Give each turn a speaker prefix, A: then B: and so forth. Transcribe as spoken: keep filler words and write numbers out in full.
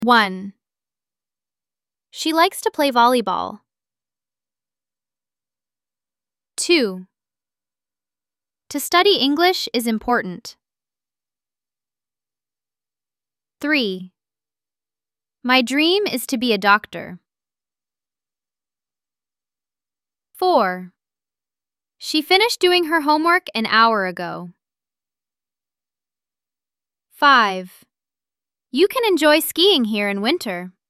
A: one. She likes to play volleyball. two. To study English is important. three. My dream is to be a doctor. four. She finished doing her homework an hour ago. five. You can enjoy skiing here in winter.